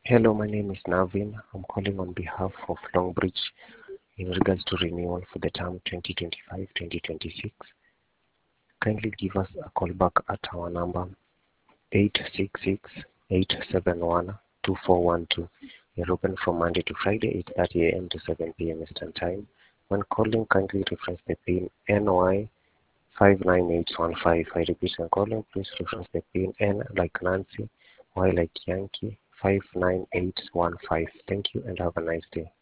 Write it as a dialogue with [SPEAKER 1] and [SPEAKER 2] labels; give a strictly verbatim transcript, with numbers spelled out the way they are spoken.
[SPEAKER 1] Hello, my name is Navin. I'm calling on behalf of Longbridge in regards to renewal for the term twenty twenty-five twenty twenty-six. Kindly give us a call back at our number eight six six, eight seven one, two four one two. We're open from Monday to Friday, eight thirty a m to seven p m Eastern Time. When calling, kindly reference the PIN N Y five nine eight one five. I repeat, when calling, please reference the PIN N like Nancy, Y like Yankee, five nine eight one five. Thank you and have a nice day.